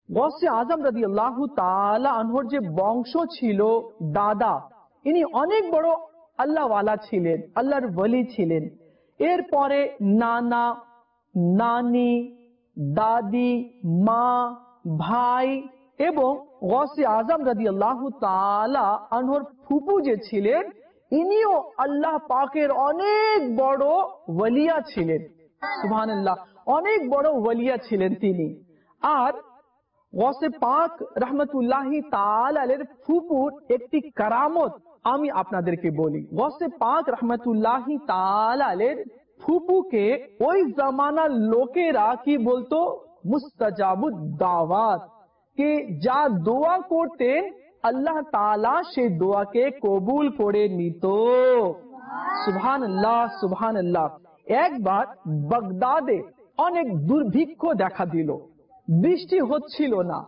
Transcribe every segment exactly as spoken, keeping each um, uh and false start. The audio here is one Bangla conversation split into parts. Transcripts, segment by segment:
গৌসে আজম রাদিয়াল্লাহু তাআলা আনহুর যে বংশ ছিল, দাদা, ইনি অনেক বড় আল্লাহওয়ালা ছিলেন, আল্লাহর ওলি ছিলেন। এরপরে নানা, নানি, দাদি, মা, ভাই এবং গৌসে আজম রাদিয়াল্লাহু তাআলা আনহুর ফুপু যে ছিলেন, ইনিও আল্লাহ পাকের অনেক বড় ওলিয়া ছিলেন। সুবহানাল্লাহ, অনেক বড় ওলিয়া ছিলেন তিনি। আর গৌসে পাক রহমতুল্লাহি তাআলা আলাইহির ফুপুর একটি কারামত আমি আপনাদেরকে বলি। গৌসে পাক রহমতুল্লাহি তাআলা আলাইহির ফুপুকে ওই জামানার লোকেরা কি বলতো? মুস্তাজাবুদ দাওয়াত, কে যা দোয়া করতেন আল্লাহ তাআলা সেই দোয়াকে কবুল করে নিত। সুবহানাল্লাহ, সুবহানাল্লাহ। একবার বাগদাদে অনেক দুর্ভিক্ষ দেখা দিল, বৃষ্টি হচ্ছিল না,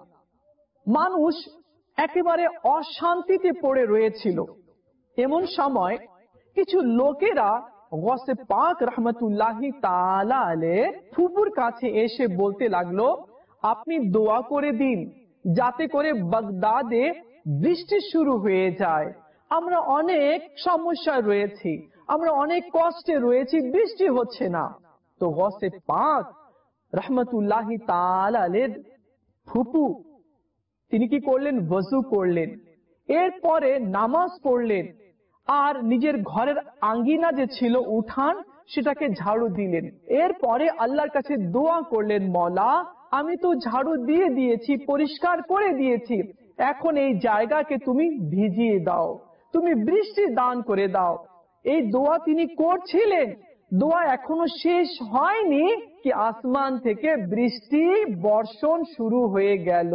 মানুষ একেবারে অশান্তিতে পড়ে রয়েছিল। এমন সময় কিছু লোকেরা গৌসে পাক রহমতুল্লাহি তাআলা আলাইহির ফুপুর কাছে এসে বলতে লাগলো, আপনি দোয়া করে দিন যাতে করে বাগদাদে বৃষ্টি শুরু হয়ে যায়। আমরা অনেক সমস্যায় রয়েছি, আমরা অনেক কষ্টে রয়েছি, বৃষ্টি হচ্ছে না। তো গৌসে পাক রহমতুল্লাহি তাআলা আলাইহির ফুপু তিনি কি করলেন? ওযু করলেন, এরপরে নামাজ পড়লেন, আর নিজের ঘরের আঙ্গিনা যে ছিল, উঠান, সেটাকে ঝাড়ু দিলেন। এরপরে আল্লাহর কাছে দোয়া করলেন, মওলা, আমি তো ঝাড়ু দিয়ে দিয়েছি, পরিষ্কার করে দিয়েছি, এখন এই জায়গাকে তুমি ভিজিয়ে দাও, তুমি বৃষ্টি দান করে দাও। এই দোয়া তিনি করছিলেন, দোয়া এখনো শেষ হয়নি কি আসমান থেকে বৃষ্টি বর্ষণ শুরু হয়ে গেল।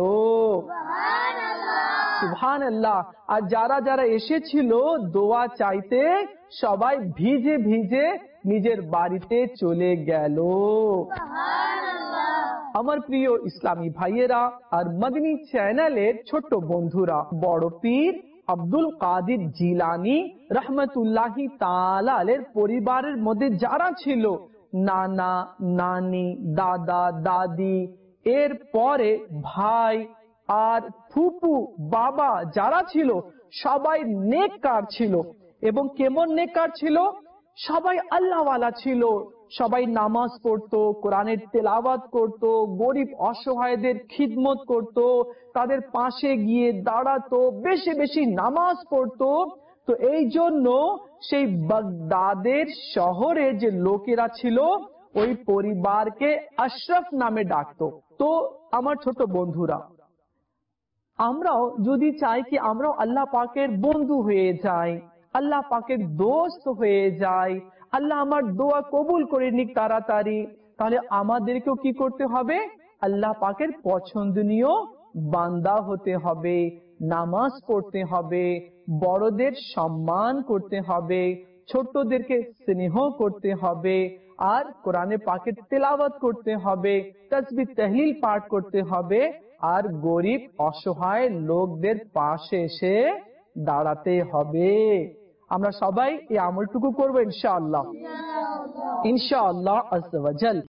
সুবহানাল্লাহ। আর যারা যারা এসেছিল দোয়া চাইতে, সবাই ভিজে ভিজে নিজের বাড়িতে চলে গেল। আমার প্রিয় ইসলামী ভাইয়েরা আর মদনী চ্যানেলের ছোট্ট বন্ধুরা, বড় পীর আব্দুল কাদের জিলানী রহমতুল্লাহি তাআলা আলাইহির পরিবারের মধ্যে যারা ছিল, নানা, নানি, দাদা, দাদি, এর পরে ভাই আর ফুপু, বাবা যারা ছিল, সবাই নেককার ছিল। এবং কেমন নেককার ছিল? সবাই আল্লাহওয়ালা ছিল, সবাই নামাজ পড়তো, কোরআনের তেলাওয়াত করতো, গরিব অসহায়দের খিদমত করতো, তাদের পাশে গিয়ে দাঁড়াতো, বেশি বেশি নামাজ পড়তো। তো এই জন্য সেই বাগদাদের শহরে যে লোকেরা ছিল, ওই পরিবারকে আশরাফ নামে ডাকতো। তো আমার ছোট বন্ধুরা, আমরাও যদি চাই কি আমরাও আল্লাহ পাকের বন্ধু হয়ে যাই, আল্লাহ পাকের দোস্ত হয়ে যাই, আল্লাহ আমার দোয়া কবুল করে নিক তাড়াতাড়ি, তাহলে আমাদেরকেও কি করতে হবে? আল্লাহ পাকের পছন্দনীয় বান্দা হতে হবে, নামাজ পড়তে হবে, বড়দের সম্মান করতে হবে, ছোটদেরকে স্নেহ করতে হবে, আর কোরআনে পাকের তেলাওয়াত করতে হবে, তাসবিহ তাহলিল পাঠ করতে হবে, আর গরিব অসহায় লোকদের পাশে এসে দাঁড়াতে হবে। আমরা সবাই এই আমলটুকু করবো ইনশাআল্লাহ, ইনশাআল্লাহ আযজা ওয়া জাল।